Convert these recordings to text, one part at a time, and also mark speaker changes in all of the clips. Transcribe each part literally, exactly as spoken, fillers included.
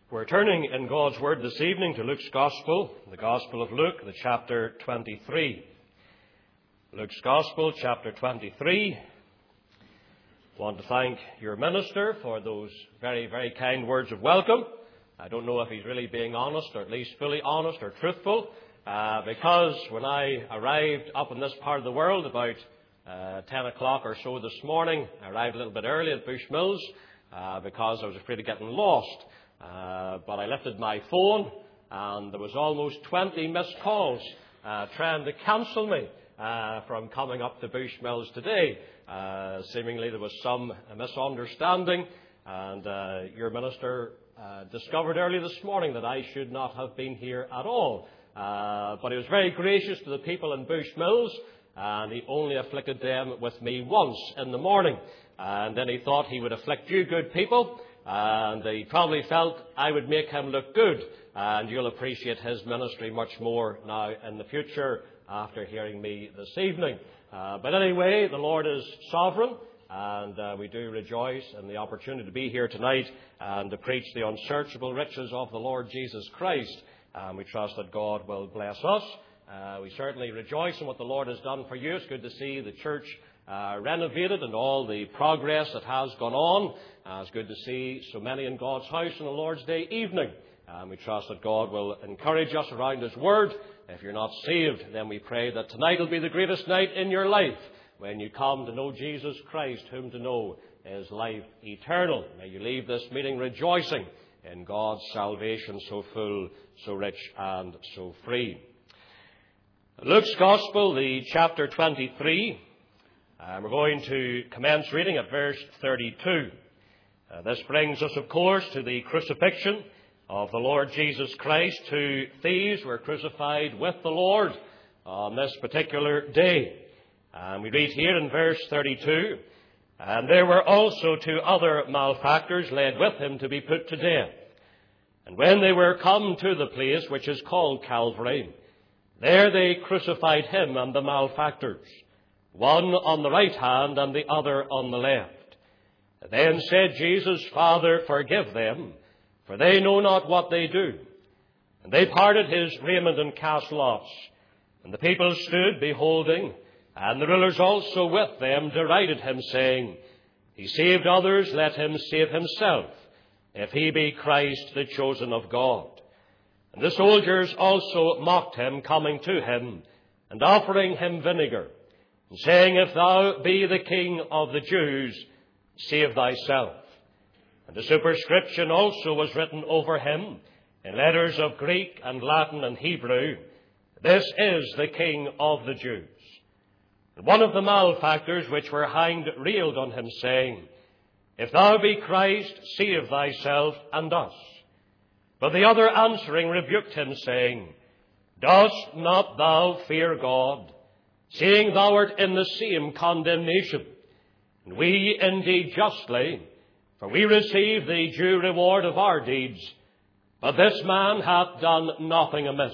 Speaker 1: We're turning in God's Word this evening to Luke's Gospel, the Gospel of Luke, the chapter twenty-three. Luke's Gospel, chapter twenty-three. I want to thank your minister for those very, very kind words of welcome. I don't know if he's really being honest, or at least fully honest or truthful, uh, because when I arrived up in this part of the world about uh, ten o'clock or so this morning, I arrived a little bit early at Bushmills uh, because I was afraid of getting lost. Uh, but I lifted my phone and there was almost twenty missed calls uh, trying to cancel me uh, from coming up to Bushmills today. Uh, seemingly there was some misunderstanding, and uh, your minister uh, discovered early this morning that I should not have been here at all. Uh, but he was very gracious to the people in Bushmills, and he only afflicted them with me once in the morning. And then he thought he would afflict you good people. And he probably felt I would make him look good. And you'll appreciate his ministry much more now in the future after hearing me this evening. Uh, but anyway, the Lord is sovereign. And uh, we do rejoice in the opportunity to be here tonight and to preach the unsearchable riches of the Lord Jesus Christ. And we trust that God will bless us. Uh, we certainly rejoice in what the Lord has done for you. It's good to see the church Uh, renovated and all the progress that has gone on. Uh, it's good to see so many in God's house on the Lord's Day evening. And we trust that God will encourage us around His Word. If you're not saved, then we pray that tonight will be the greatest night in your life when you come to know Jesus Christ, whom to know is life eternal. May you leave this meeting rejoicing in God's salvation so full, so rich and so free. Luke's Gospel, the chapter twenty-three. Uh, we're going to commence reading at verse thirty-two. Uh, this brings us, of course, to the crucifixion of the Lord Jesus Christ. Two thieves were crucified with the Lord on this particular day. And we read here in verse thirty-two, "And there were also two other malefactors led with him to be put to death. And when they were come to the place which is called Calvary, there they crucified him and the malefactors, one on the right hand and the other on the left. Then said Jesus, Father, forgive them, for they know not what they do. And they parted his raiment and cast lots. And the people stood beholding, and the rulers also with them derided him, saying, He saved others, let him save himself, if he be Christ, the chosen of God. And the soldiers also mocked him, coming to him, and offering him vinegar, and saying, If thou be the King of the Jews, save thyself. And a superscription also was written over him in letters of Greek and Latin and Hebrew, This is the King of the Jews. And one of the malefactors which were hanged railed on him, saying, If thou be Christ, save thyself and us. But the other answering rebuked him, saying, Dost not thou fear God, seeing thou art in the same condemnation? And we indeed justly, for we receive the due reward of our deeds, but this man hath done nothing amiss.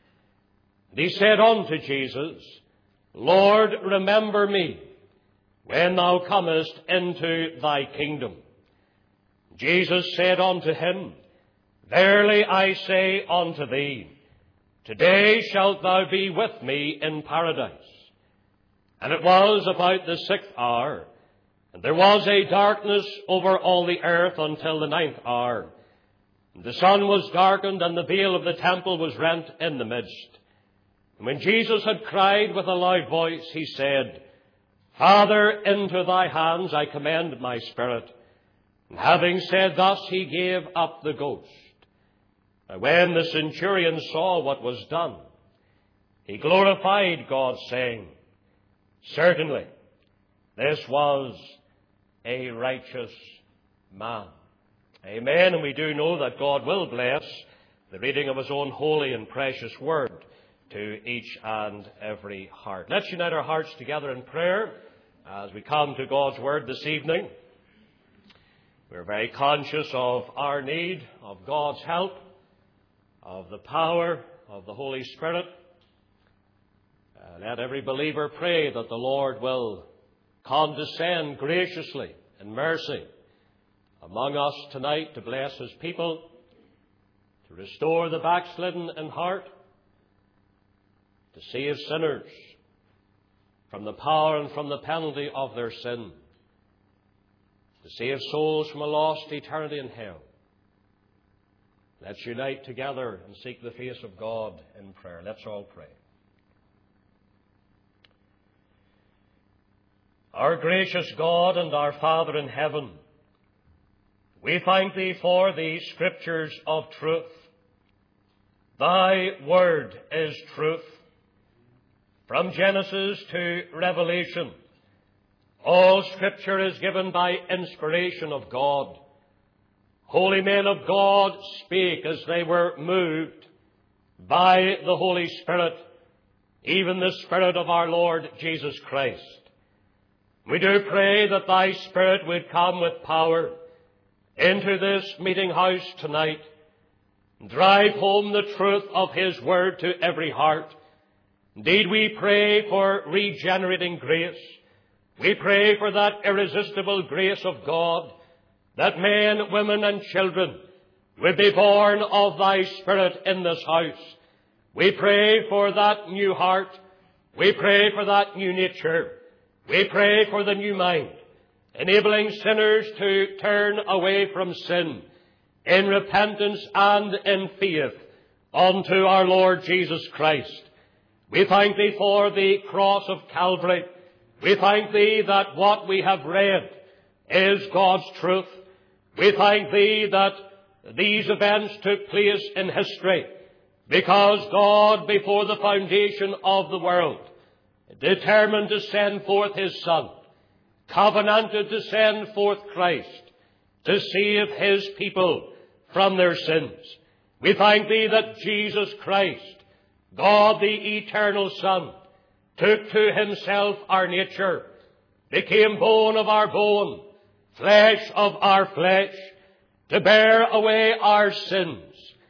Speaker 1: And he said unto Jesus, Lord, remember me when thou comest into thy kingdom. Jesus said unto him, Verily I say unto thee, Today shalt thou be with me in paradise. And it was about the sixth hour, and there was a darkness over all the earth until the ninth hour. And the sun was darkened, and the veil of the temple was rent in the midst. And when Jesus had cried with a loud voice, he said, Father, into thy hands I commend my spirit. And having said thus, he gave up the ghost. And when the centurion saw what was done, he glorified God, saying, Certainly, this was a righteous man. Amen. And we do know that God will bless the reading of His own holy and precious word to each and every heart. Let's unite our hearts together in prayer as we come to God's word this evening. We're very conscious of our need of God's help, of the power of the Holy Spirit. Uh, let every believer pray that the Lord will condescend graciously in mercy among us tonight to bless His people, to restore the backslidden in heart, to save sinners from the power and from the penalty of their sin, to save souls from a lost eternity in hell. Let's unite together and seek the face of God in prayer. Let's all pray. Our gracious God and our Father in heaven, we thank Thee for the Scriptures of truth. Thy Word is truth. From Genesis to Revelation, all Scripture is given by inspiration of God. Holy men of God spake as they were moved by the Holy Spirit, even the Spirit of our Lord Jesus Christ. We do pray that Thy Spirit would come with power into this meeting house tonight, and drive home the truth of His Word to every heart. Indeed, we pray for regenerating grace. We pray for that irresistible grace of God, that men, women, and children will be born of Thy Spirit in this house. We pray for that new heart. We pray for that new nature. We pray for the new mind, enabling sinners to turn away from sin in repentance and in faith unto our Lord Jesus Christ. We thank Thee for the cross of Calvary. We thank Thee that what we have read is God's truth. We thank Thee that these events took place in history because God, before the foundation of the world, determined to send forth His Son, covenanted to send forth Christ to save His people from their sins. We thank Thee that Jesus Christ, God the eternal Son, took to Himself our nature, became bone of our bone, flesh of our flesh, to bear away our sins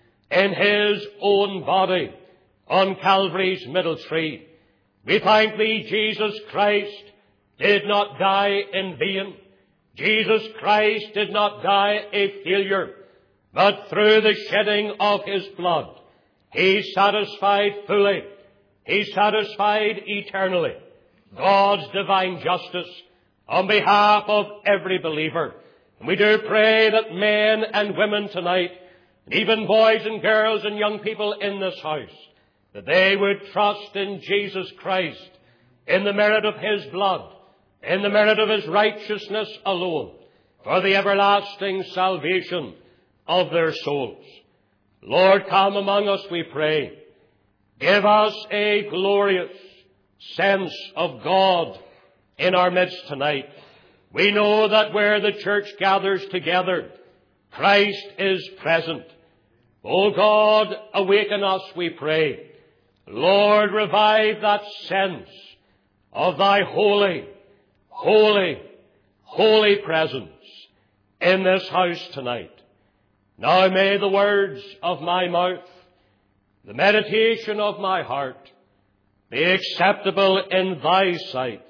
Speaker 1: in His own body on Calvary's middle tree. We thank Thee, Jesus Christ did not die in vain. Jesus Christ did not die a failure, but through the shedding of His blood, He satisfied fully, He satisfied eternally God's divine justice on behalf of every believer. And we do pray that men and women tonight, and even boys and girls and young people in this house, that they would trust in Jesus Christ, in the merit of His blood, in the merit of His righteousness alone, for the everlasting salvation of their souls. Lord, come among us, we pray. Give us a glorious sense of God in our midst tonight. We know that where the church gathers together, Christ is present. O God, awaken us, we pray. Lord, revive that sense of Thy holy, holy, holy presence in this house tonight. Now may the words of my mouth, the meditation of my heart, be acceptable in Thy sight,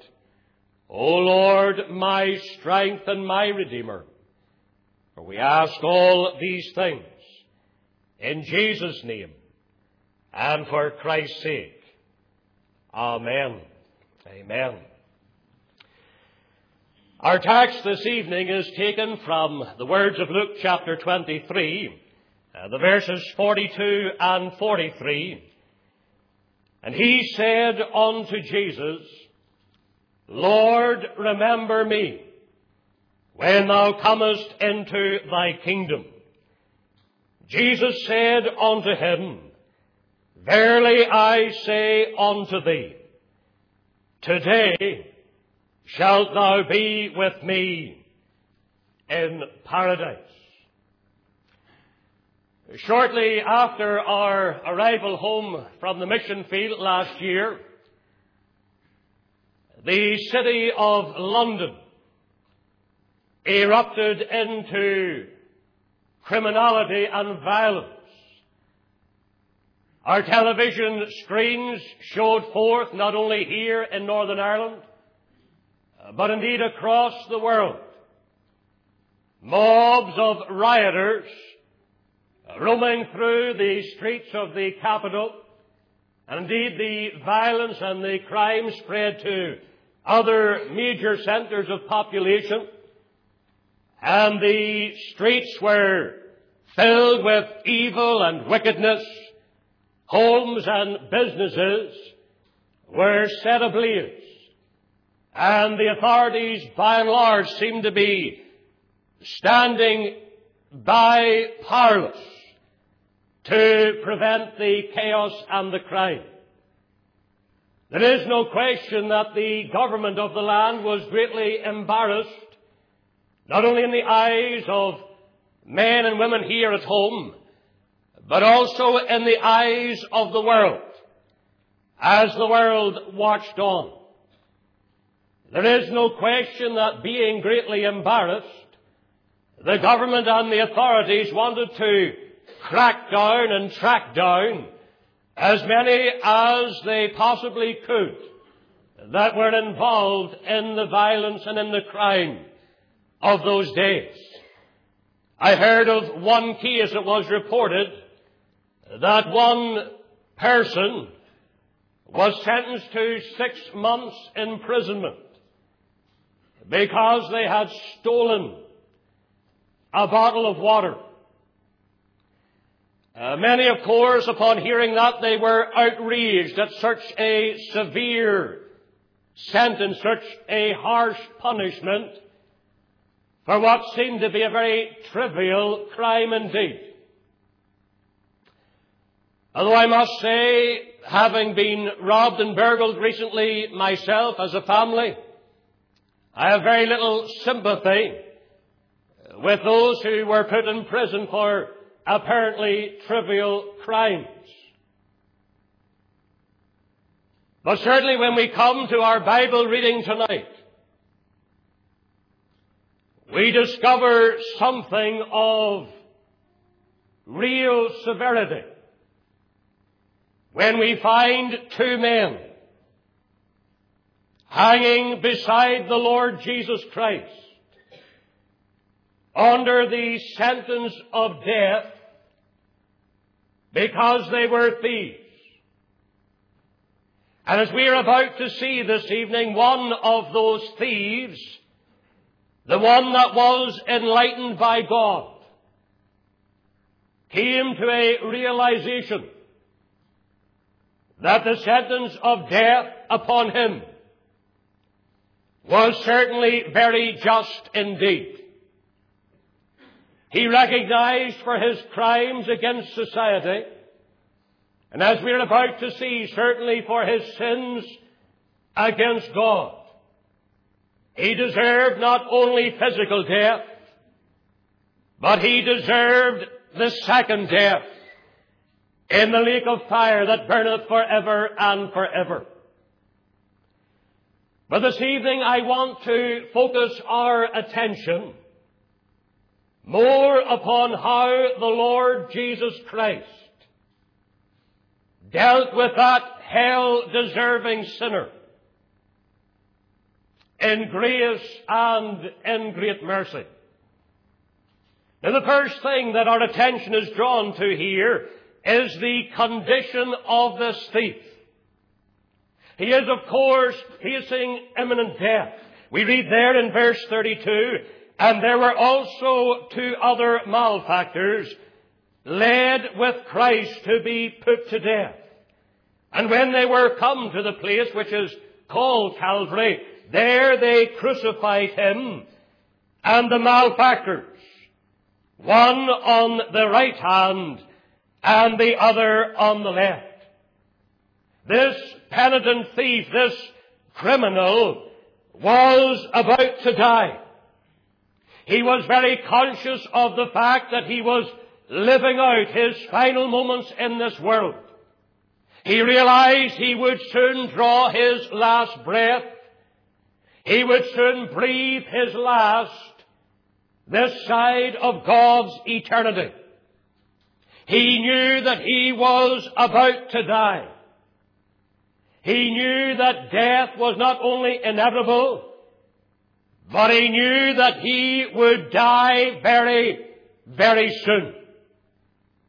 Speaker 1: O Lord, my strength and my Redeemer. For we ask all these things in Jesus' name and for Christ's sake. Amen. Amen. Our text this evening is taken from the words of Luke chapter twenty-three, uh, the verses forty-two and forty-three. And he said unto Jesus, Lord, remember me when thou comest into thy kingdom. Jesus said unto him, Verily I say unto thee, today shalt thou be with me in paradise. Shortly after our arrival home from the mission field last year, the city of London erupted into criminality and violence. Our television screens showed forth, not only here in Northern Ireland, but indeed across the world, mobs of rioters roaming through the streets of the capital. And indeed, the violence and the crime spread to other major centres of population. And the streets were filled with evil and wickedness. Homes and businesses were set ablaze. And the authorities, by and large, seemed to be standing by powerless to prevent the chaos and the crime. There is no question that the government of the land was greatly embarrassed, not only in the eyes of men and women here at home, but also in the eyes of the world, as the world watched on. There is no question that, being greatly embarrassed, the government and the authorities wanted to crack down and track down as many as they possibly could that were involved in the violence and in the crime of those days. I heard of one case, it was reported that one person was sentenced to six months imprisonment because they had stolen a bottle of water. Uh, many, of course, upon hearing that, they were outraged at such a severe sentence, such a harsh punishment for what seemed to be a very trivial crime indeed. Although I must say, having been robbed and burgled recently myself as a family, I have very little sympathy with those who were put in prison for apparently trivial crimes. But certainly when we come to our Bible reading tonight, we discover something of real severity when we find two men hanging beside the Lord Jesus Christ under the sentence of death because they were thieves. And as we are about to see this evening, one of those thieves, the one that was enlightened by God, came to a realization that the sentence of death upon him was certainly very just indeed. He recognized for his crimes against society, and as we are about to see, certainly for his sins against God, he deserved not only physical death, but he deserved the second death in the lake of fire that burneth forever and forever. But this evening I want to focus our attention more upon how the Lord Jesus Christ dealt with that hell-deserving sinner in grace and in great mercy. Now, the first thing that our attention is drawn to here is the condition of this thief. He is, of course, facing imminent death. We read there in verse thirty-two, and there were also two other malefactors led with Christ to be put to death. And when they were come to the place which is called Calvary, there they crucified him and the malefactors, one on the right hand and the other on the left. This penitent thief, this criminal, was about to die. He was very conscious of the fact that he was living out his final moments in this world. He realized he would soon draw his last breath. He would soon breathe his last this side of God's eternity. He knew that he was about to die. He knew that death was not only inevitable, but he knew that he would die very, very soon.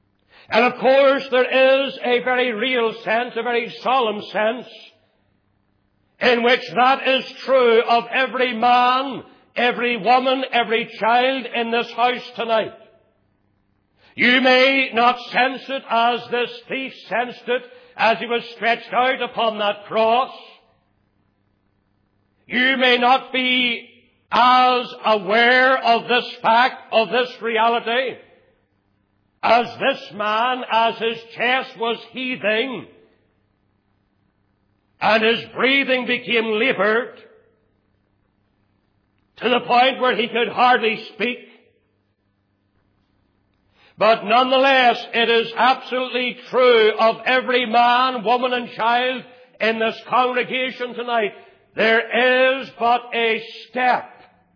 Speaker 1: And of course there is a very real sense, a very solemn sense, in which that is true of every man, every woman, every child in this house tonight. You may not sense it as this thief sensed it as he was stretched out upon that cross. You may not be as aware of this fact, of this reality, as this man, as his chest was heaving and his breathing became labored to the point where he could hardly speak. But nonetheless, it is absolutely true of every man, woman and child in this congregation tonight. There is but a step.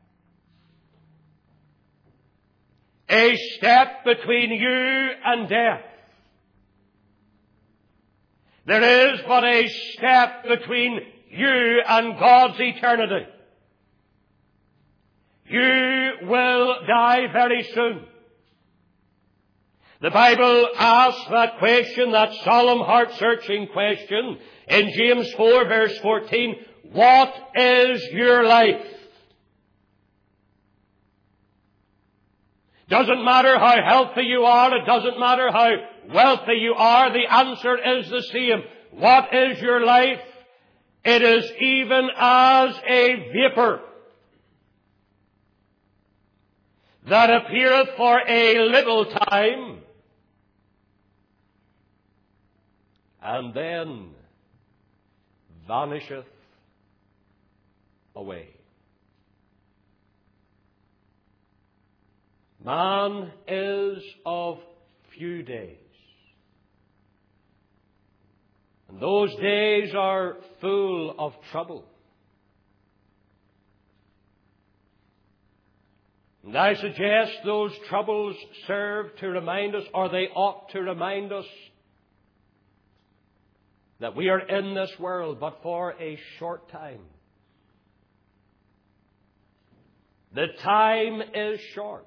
Speaker 1: A step between you and death. There is but a step between you and God's eternity. You will die very soon. The Bible asks that question, that solemn heart-searching question, in James four verse fourteen, what is your life? Doesn't matter how healthy you are, it doesn't matter how wealthy you are, the answer is the same. What is your life? It is even as a vapor that appeareth for a little time, and then vanisheth away. Man is of few days. And those days are full of trouble. And I suggest those troubles serve to remind us, or they ought to remind us, that we are in this world but for a short time. The time is short.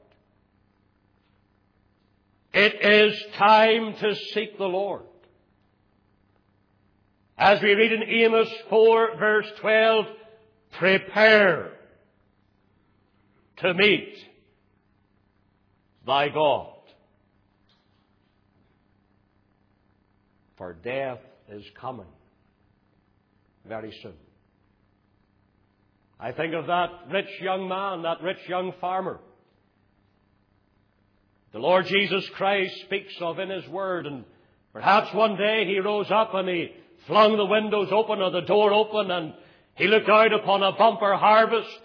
Speaker 1: It is time to seek the Lord. As we read in Amos four verse twelve, prepare to meet thy God, for death is coming very soon. I think of that rich young man, that rich young farmer. The Lord Jesus Christ speaks of in His Word, and perhaps one day he rose up and he flung the windows open or the door open and he looked out upon a bumper harvest.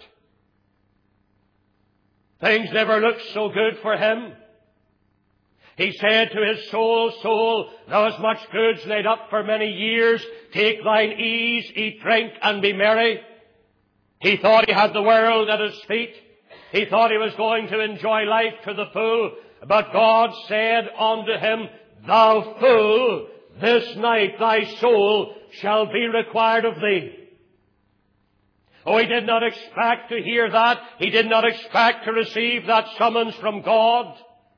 Speaker 1: Things never looked so good for him. He said to his soul, Soul, thou hast much goods laid up for many years. Take thine ease, eat, drink, and be merry. He thought he had the world at his feet. He thought he was going to enjoy life to the full. But God said unto him, Thou fool, this night thy soul shall be required of thee. Oh, he did not expect to hear that. He did not expect to receive that summons from God.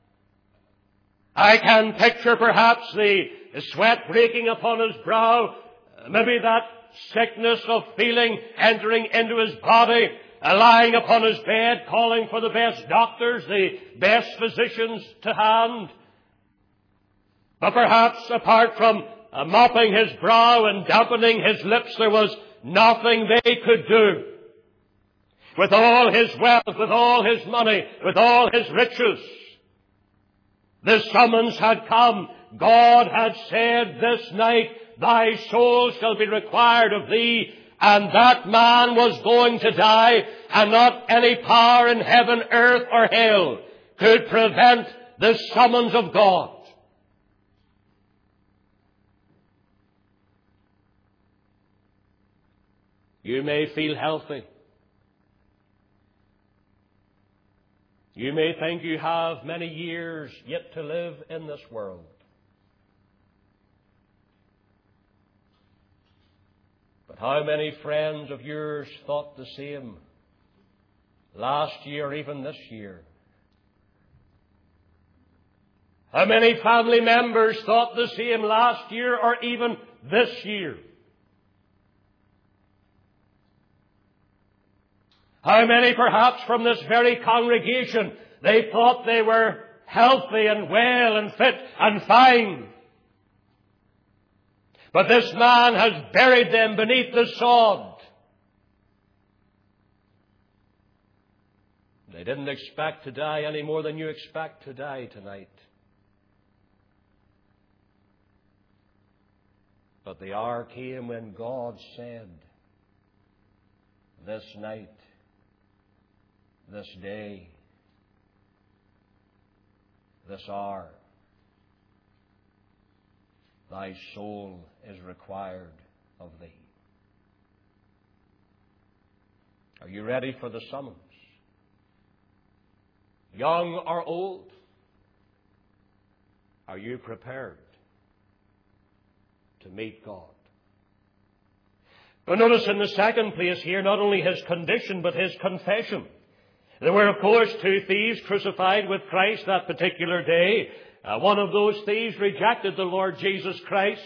Speaker 1: I can picture perhaps the sweat breaking upon his brow, maybe that sickness of feeling entering into his body, lying upon his bed, calling for the best doctors, the best physicians to hand. But perhaps apart from uh, mopping his brow and dampening his lips, there was nothing they could do. With all his wealth, with all his money, with all his riches, the summons had come. God had said, This night thy soul shall be required of thee. And that man was going to die, and not any power in heaven, earth, or hell could prevent the summons of God. You may feel healthy. You may think you have many years yet to live in this world. But how many friends of yours thought the same last year, even this year? How many family members thought the same last year or even this year? How many perhaps from this very congregation, they thought they were healthy and well and fit and fine. But this man has buried them beneath the sod. They didn't expect to die any more than you expect to die tonight. But the hour came when God said, this night, this day, this hour, thy soul is required of thee. Are you ready for the summons? Young or old? Are you prepared to meet God? But notice in the second place here, not only his condition, but his confession. There were, of course, two thieves crucified with Christ that particular day. Uh, one of those thieves rejected the Lord Jesus Christ.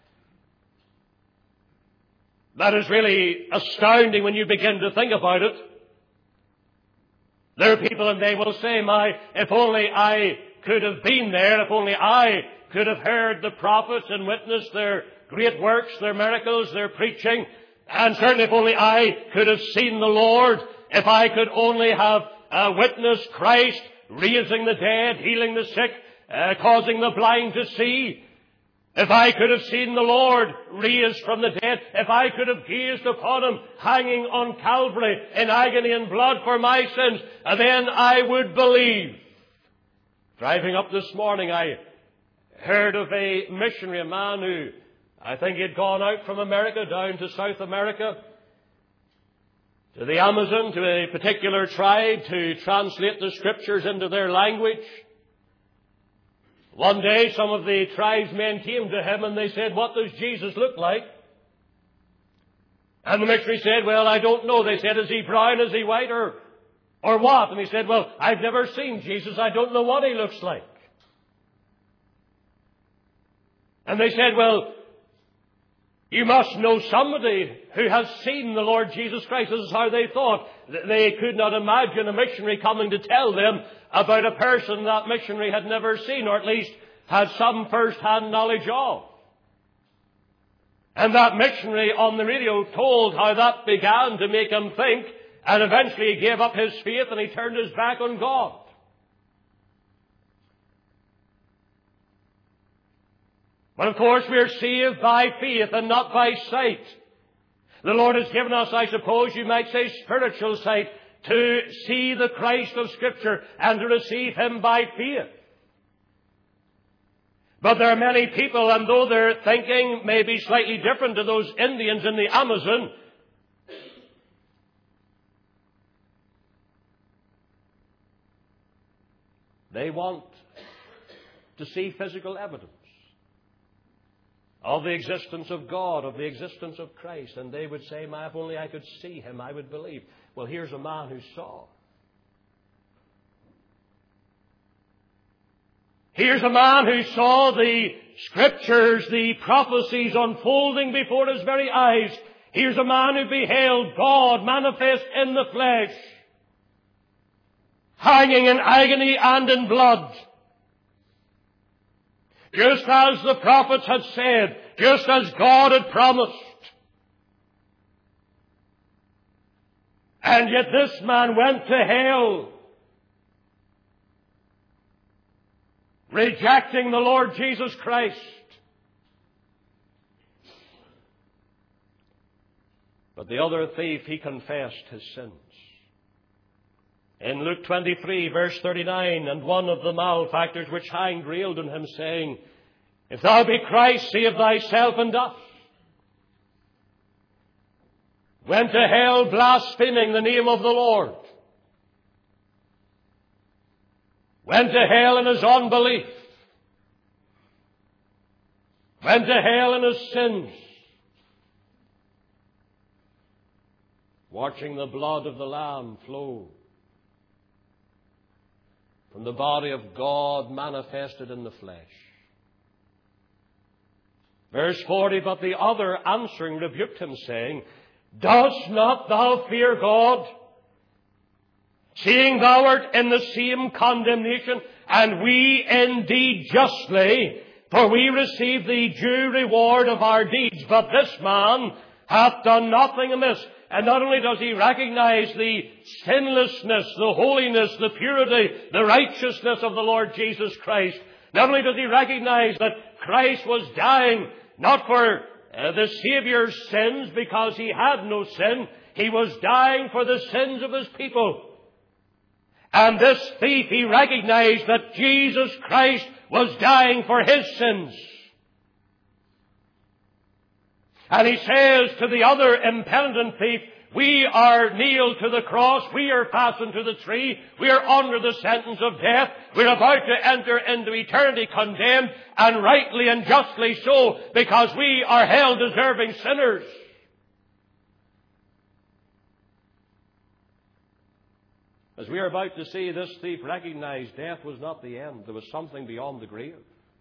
Speaker 1: That is really astounding when you begin to think about it. There are people, and they will say, my, if only I could have been there, if only I could have heard the prophets and witnessed their great works, their miracles, their preaching, and certainly if only I could have seen the Lord, if I could only have uh, witnessed Christ raising the dead, healing the sick, uh, causing the blind to see, if I could have seen the Lord raised from the dead, if I could have gazed upon Him hanging on Calvary in agony and blood for my sins, then I would believe. Driving up this morning, I heard of a missionary, a man who, I think he had gone out from America down to South America, to the Amazon, to a particular tribe, to translate the Scriptures into their language. One day, some of the tribesmen came to him and they said, what does Jesus look like? And the missionary said, well, I don't know. They said, is he brown, is he white, or, or what? And he said, well, I've never seen Jesus. I don't know what he looks like. And they said, well, you must know somebody who has seen the Lord Jesus Christ. This is how they thought. They could not imagine a missionary coming to tell them about a person that missionary had never seen, or at least had some first-hand knowledge of. And that missionary on the radio told how that began to make him think, and eventually he gave up his faith and he turned his back on God. But of course we are saved by faith and not by sight. The Lord has given us, I suppose you might say, spiritual sight to see the Christ of Scripture and to receive Him by faith. But there are many people, and though their thinking may be slightly different to those Indians in the Amazon, they want to see physical evidence of the existence of God, of the existence of Christ. And they would say, if only I could see Him, I would believe. Well, here's a man who saw. Here's a man who saw the Scriptures, the prophecies unfolding before his very eyes. Here's a man who beheld God manifest in the flesh, hanging in agony and in blood. Just as the prophets had said, just as God had promised. And yet this man went to hell, rejecting the Lord Jesus Christ. But the other thief, he confessed his sins. In Luke twenty-three, verse thirty-nine, and one of the malefactors which hanged railed on him, saying, if thou be Christ, save thyself and us. Went to hell blaspheming the name of the Lord. Went to hell in his unbelief. Went to hell in his sins. Watching the blood of the Lamb flow. from the body of God manifested in the flesh. Verse forty, but the other answering rebuked him, saying, Dost not thou fear God, seeing thou art in the same condemnation, and we indeed justly, for we receive the due reward of our deeds, but this man hath done nothing amiss. And not only does he recognize the sinlessness, the holiness, the purity, the righteousness of the Lord Jesus Christ, not only does he recognize that Christ was dying not for uh, the Savior's sins because he had no sin, he was dying for the sins of his people. And this thief, he recognized that Jesus Christ was dying for his sins. And he says to the other impenitent thief, we are nailed to the cross, we are fastened to the tree, we are under the sentence of death, we're about to enter into eternity condemned, and rightly and justly so, because we are hell deserving sinners. As we are about to see, this thief recognized death was not the end. There was something beyond the grave.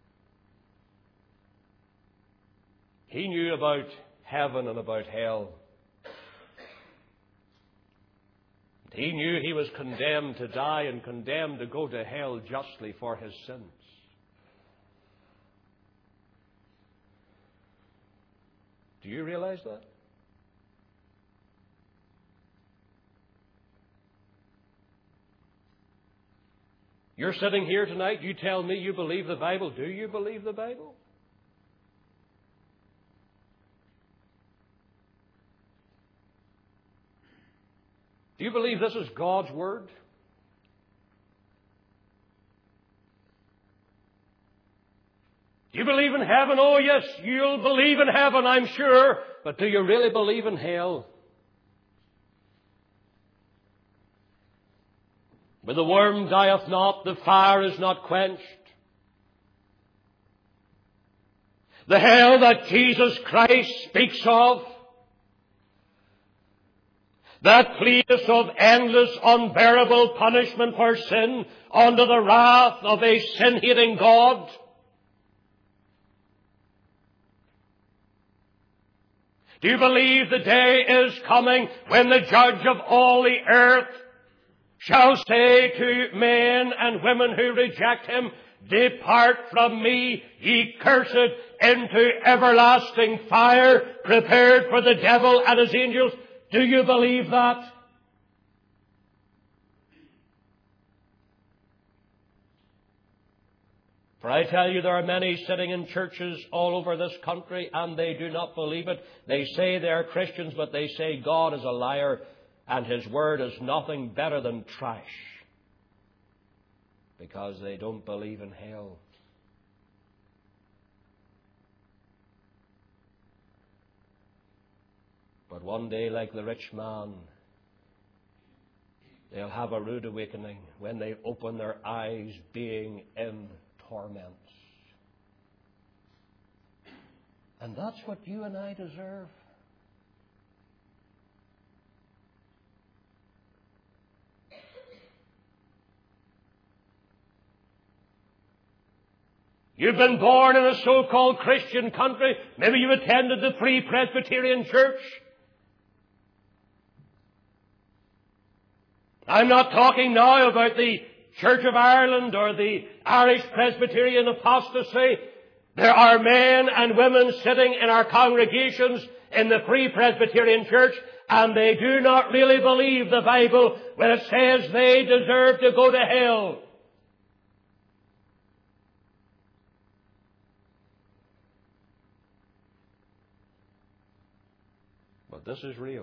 Speaker 1: He knew about heaven and about hell. He knew he was condemned to die and condemned to go to hell justly for his sins. Do you realize that? You're sitting here tonight, you tell me you believe the Bible. Do you believe the Bible? Do you believe this is God's Word? Do you believe in heaven? Oh yes, you'll believe in heaven, I'm sure. But do you really believe in hell? Where the worm dieth not, the fire is not quenched. The hell that Jesus Christ speaks of, that place of endless, unbearable punishment for sin under the wrath of a sin-hating God. Do you believe the day is coming when the judge of all the earth shall say to men and women who reject him, Depart from me, ye cursed, into everlasting fire, prepared for the devil and his angels? Do you believe that? For I tell you, there are many sitting in churches all over this country, and they do not believe it. They say they are Christians, but they say God is a liar, and His Word is nothing better than trash, because they don't believe in hell. But one day, like the rich man, they'll have a rude awakening when they open their eyes being in torments. And that's what you and I deserve. You've been born in a so-called Christian country. Maybe you attended the Free Presbyterian Church. I'm not talking now about the Church of Ireland or the Irish Presbyterian apostasy. There are men and women sitting in our congregations in the Free Presbyterian Church, and they do not really believe the Bible when it says they deserve to go to hell. But this is real.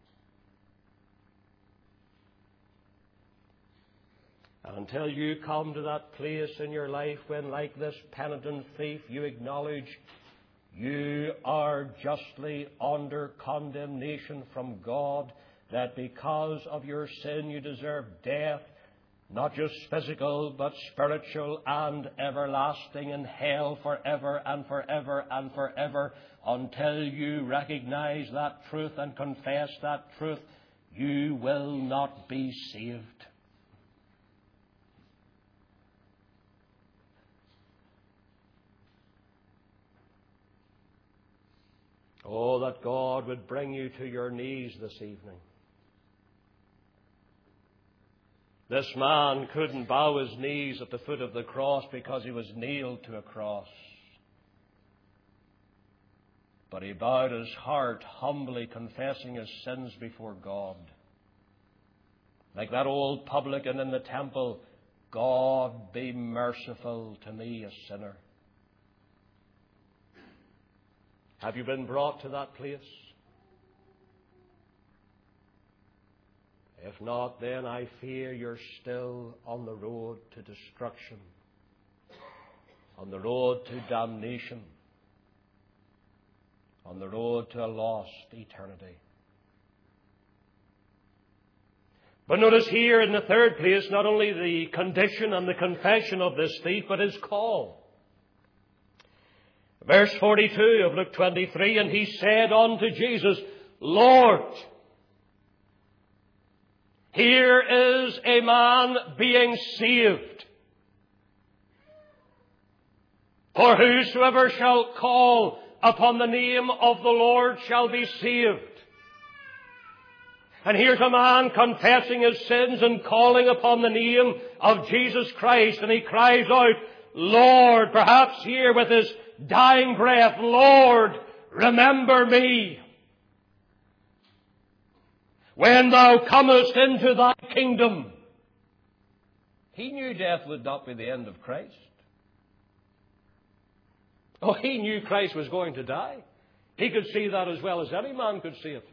Speaker 1: And until you come to that place in your life when, like this penitent thief, you acknowledge you are justly under condemnation from God, that because of your sin you deserve death, not just physical, but spiritual and everlasting in hell forever and forever and forever, until you recognize that truth and confess that truth, you will not be saved. Oh, that God would bring you to your knees this evening. This man couldn't bow his knees at the foot of the cross because he was nailed to a cross. But he bowed his heart, humbly confessing his sins before God. Like that old publican in the temple, God be merciful to me, a sinner. Have you been brought to that place? If not, then I fear you're still on the road to destruction, on the road to damnation, on the road to a lost eternity. But notice here in the third place, not only the condition and the confession of this thief, but his call. Verse forty-two of Luke twenty-three, and he said unto Jesus, Lord, here is a man being saved. For whosoever shall call upon the name of the Lord shall be saved. And here's a man confessing his sins and calling upon the name of Jesus Christ. And he cries out, Lord, perhaps here with his dying breath, Lord, remember me when thou comest into thy kingdom. He knew death would not be the end of Christ. Oh, he knew Christ was going to die. He could see that as well as any man could see it.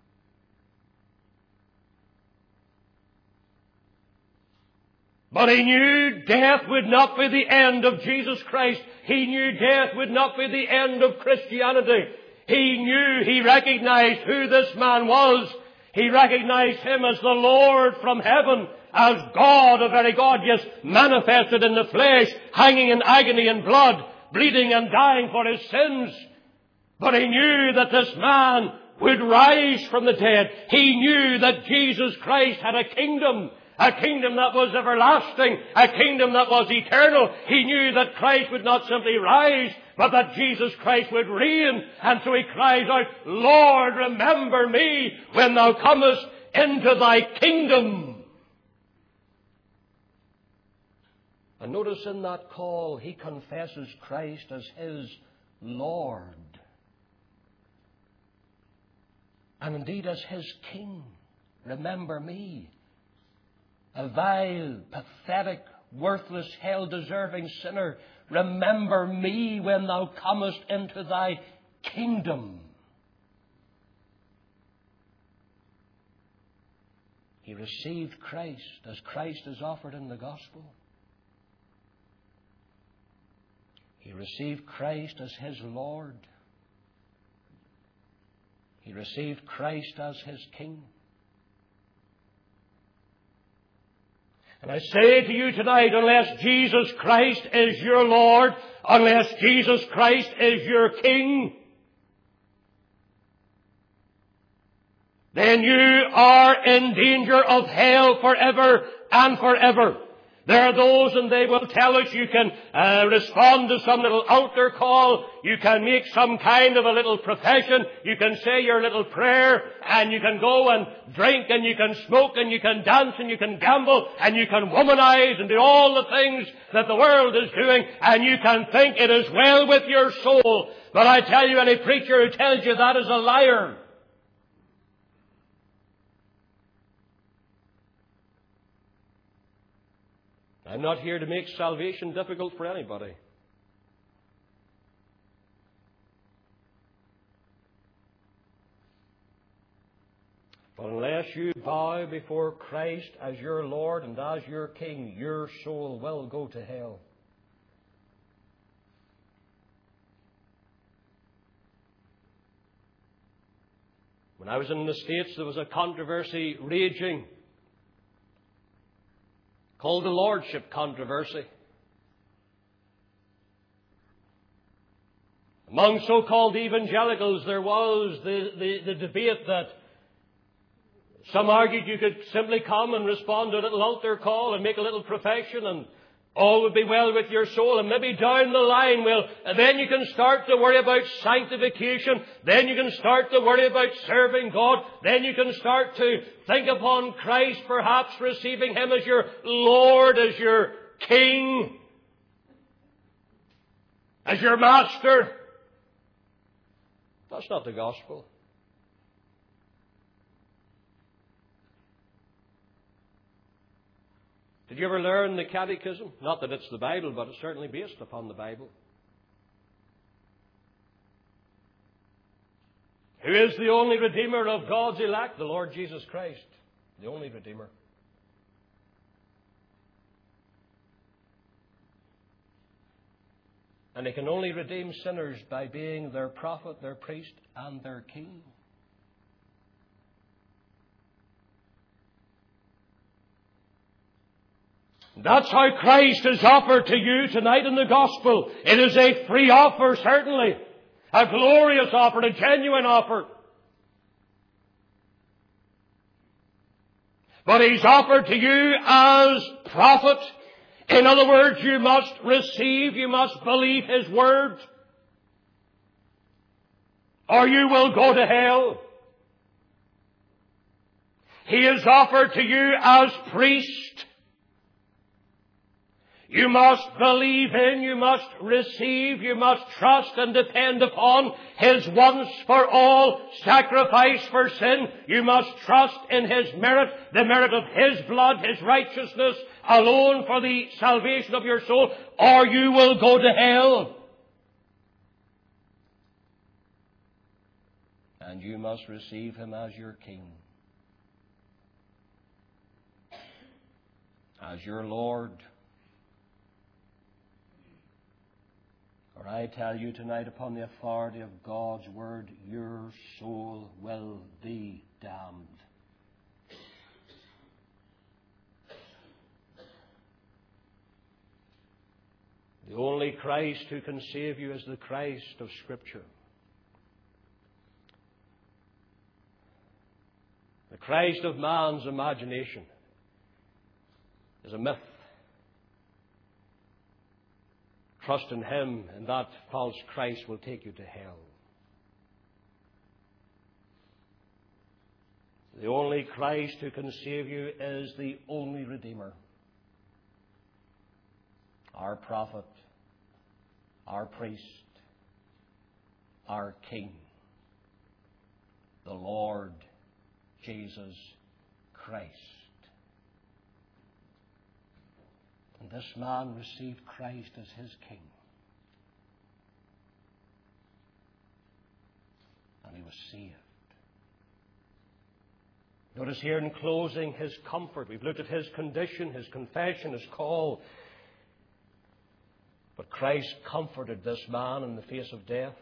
Speaker 1: But he knew death would not be the end of Jesus Christ. He knew death would not be the end of Christianity. He knew, he recognized who this man was. He recognized him as the Lord from heaven, as God, a very God, yes, manifested in the flesh, hanging in agony and blood, bleeding and dying for his sins. But he knew that this man would rise from the dead. He knew that Jesus Christ had a kingdom, a kingdom that was everlasting, a kingdom that was eternal. He knew that Christ would not simply rise, but that Jesus Christ would reign. And so he cries out, Lord, remember me when thou comest into thy kingdom. And notice in that call, he confesses Christ as his Lord. And indeed as his King. Remember me. A vile, pathetic, worthless, hell-deserving sinner. Remember me when thou comest into thy kingdom. He received Christ as Christ is offered in the gospel. He received Christ as his Lord. He received Christ as his King. And I say to you tonight, unless Jesus Christ is your Lord, unless Jesus Christ is your King, then you are in danger of hell forever and forever. There are those, and they will tell us, you can uh, respond to some little altar call, you can make some kind of a little profession, you can say your little prayer, and you can go and drink, and you can smoke, and you can dance, and you can gamble, and you can womanize, and do all the things that the world is doing, and you can think it is well with your soul. But I tell you, any preacher who tells you that is a liar. I'm not here to make salvation difficult for anybody. But unless you bow before Christ as your Lord and as your King, your soul will go to hell. When I was in the States, there was a controversy raging called the Lordship controversy. Among so-called evangelicals, there was the, the, the debate that some argued you could simply come and respond to a little altar call and make a little profession, and all would be well with your soul. And maybe down the line, well, and then you can start to worry about sanctification. Then you can start to worry about serving God. Then you can start to think upon Christ, perhaps receiving Him as your Lord, as your King, as your Master. That's not the gospel. Did you ever learn the Catechism? Not that it's the Bible, but it's certainly based upon the Bible. Who is the only Redeemer of God's elect? The Lord Jesus Christ. The only Redeemer. And He can only redeem sinners by being their prophet, their priest, and their king. That's how Christ is offered to you tonight in the gospel. It is a free offer, certainly. A glorious offer, a genuine offer. But He's offered to you as prophet. In other words, you must receive, you must believe His word, or you will go to hell. He is offered to you as priest. You must believe in, you must receive, you must trust and depend upon His once for all sacrifice for sin. You must trust in His merit, the merit of His blood, His righteousness alone for the salvation of your soul, or you will go to hell. And you must receive Him as your King, as your Lord. For I tell you tonight, upon the authority of God's word, your soul will be damned. The only Christ who can save you is the Christ of Scripture. The Christ of man's imagination is a myth. Trust in Him, and that false Christ will take you to hell. The only Christ who can save you is the only Redeemer. Our prophet, our priest, our King, the Lord Jesus Christ. And this man received Christ as his King. And he was saved. Notice here in closing his comfort. We've looked at his condition, his confession, his call. But Christ comforted this man in the face of death.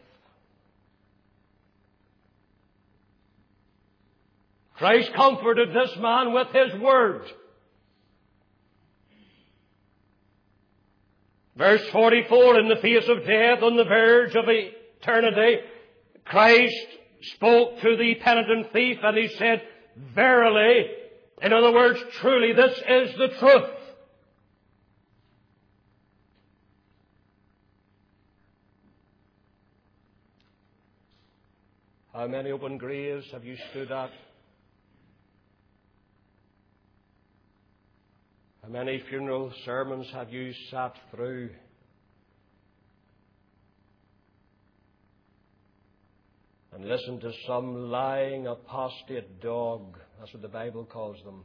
Speaker 1: Christ comforted this man with His word. Verse forty-four, in the face of death, on the verge of eternity, Christ spoke to the penitent thief and He said, verily, in other words, truly, this is the truth. How many open graves have you stood at? How many funeral sermons have you sat through? And listened to some lying apostate dog. That's what the Bible calls them.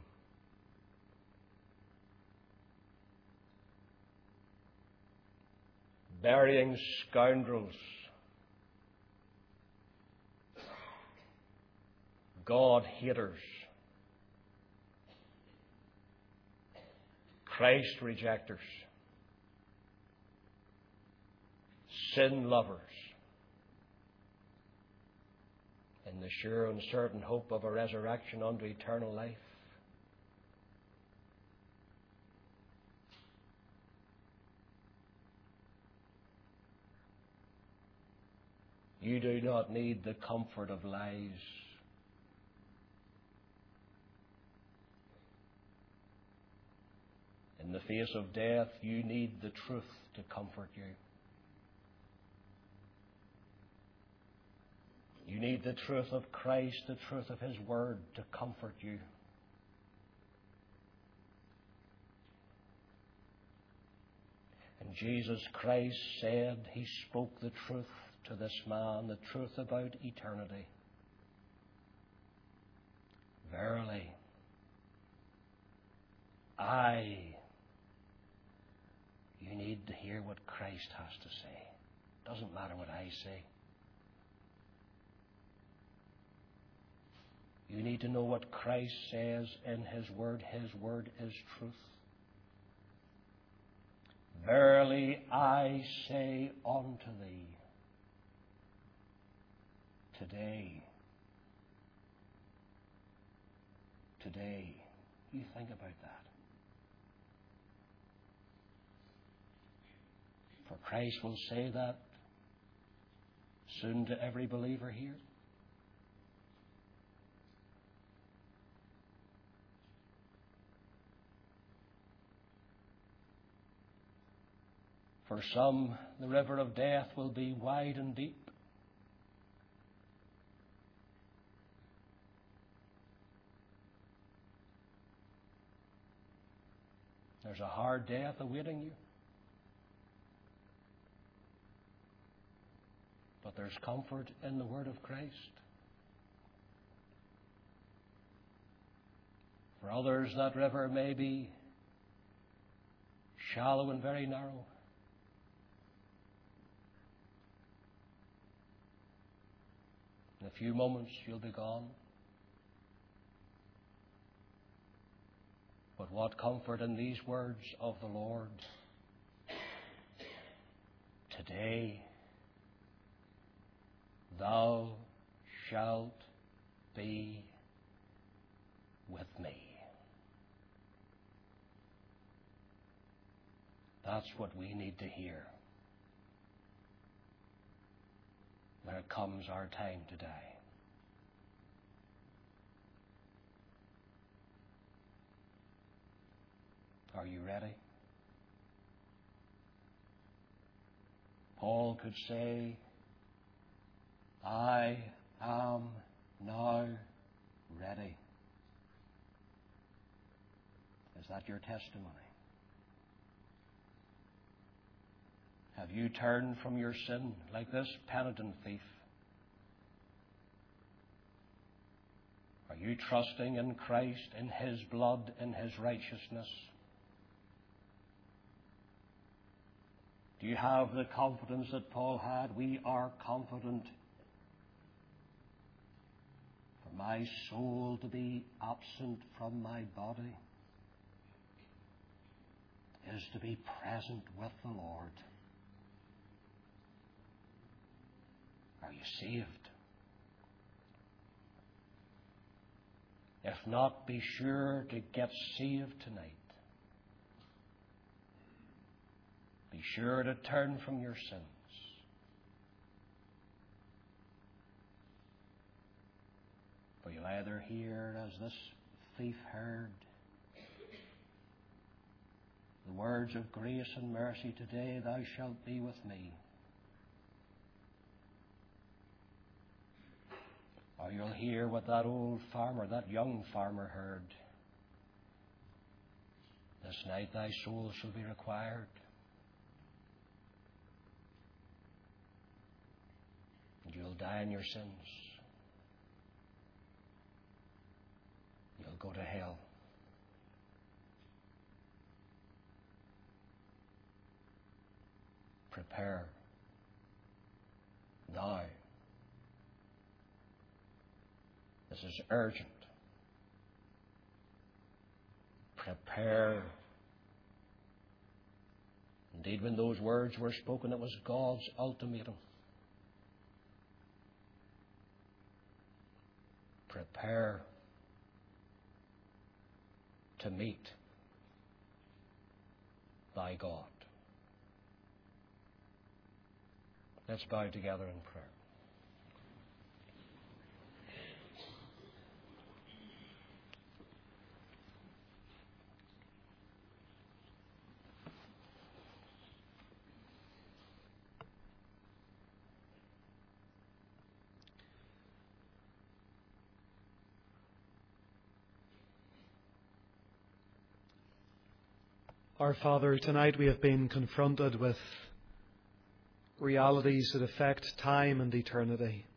Speaker 1: Burying scoundrels. God haters. Christ rejectors. Sin lovers. In the sure and certain hope of a resurrection unto eternal life. You do not need the comfort of lies. In the face of death, you need the truth to comfort you. You need the truth of Christ, the truth of His Word to comfort you. And Jesus Christ said, He spoke the truth to this man, the truth about eternity. Verily, I, you need to hear what Christ has to say. Doesn't matter what I say. You need to know what Christ says in His Word. His Word is truth. Verily I say unto thee, today, today, you think about that. For Christ will say that soon to every believer here. For some, the river of death will be wide and deep. There's a hard death awaiting you. But there's comfort in the Word of Christ. For others, that river may be shallow and very narrow. In a few moments, you'll be gone. But what comfort in these words of the Lord. Today, thou shalt be with me. That's what we need to hear when it comes our time to die. Are you ready? Paul could say, I am now ready. Is that your testimony? Have you turned from your sin like this penitent thief? Are you trusting in Christ, in His blood, in His righteousness? Do you have the confidence that Paul had? We are confident. For my soul to be absent from my body is to be present with the Lord. Are you saved? If not, be sure to get saved tonight. Be sure to turn from your sins. For you'll either hear, as this thief heard, the words of grace and mercy, today thou shalt be with me. Or you'll hear what that old farmer, that young farmer heard. This night thy soul shall be required. And you'll die in your sins. You'll go to hell. Prepare now. This is urgent. Prepare. Indeed, when those words were spoken, it was God's ultimatum. Prepare to meet thy God. Let's bow together in prayer.
Speaker 2: Our Father, tonight we have been confronted with realities that affect time and eternity.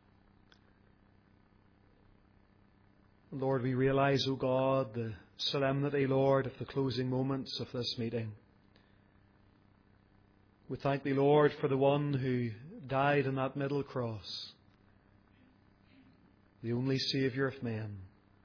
Speaker 2: Lord, we realize, O God, the solemnity, Lord, of the closing moments of this meeting. We thank Thee, Lord, for the one who died on that middle cross, the only Saviour of men.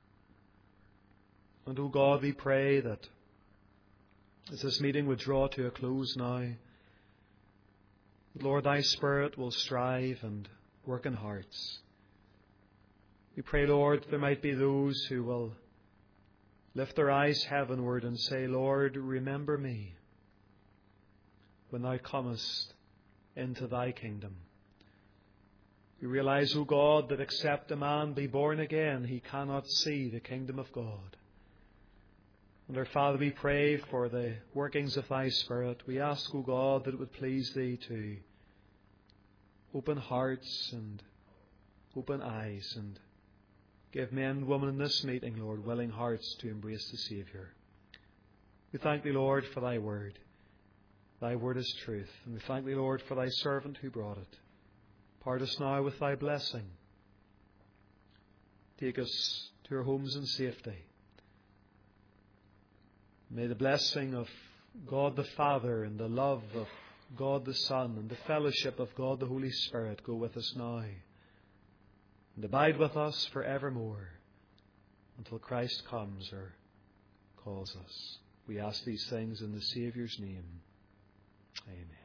Speaker 2: And, O God, we pray that as this meeting would draw to a close now, Lord, Thy Spirit will strive and work in hearts. We pray, Lord, there might be those who will lift their eyes heavenward and say, Lord, remember me when Thou comest into Thy kingdom. We realize, O God, that except a man be born again, he cannot see the kingdom of God. And our Father, we pray for the workings of Thy Spirit. We ask, O God, that it would please Thee to open hearts and open eyes and give men and women in this meeting, Lord, willing hearts to embrace the Saviour. We thank Thee, Lord, for Thy word. Thy word is truth. And we thank Thee, Lord, for Thy servant who brought it. Part us now with Thy blessing. Take us to our homes in safety. May the blessing of God the Father and the love of God the Son and the fellowship of God the Holy Spirit go with us now and abide with us forevermore until Christ comes or calls us. We ask these things in the Saviour's name. Amen.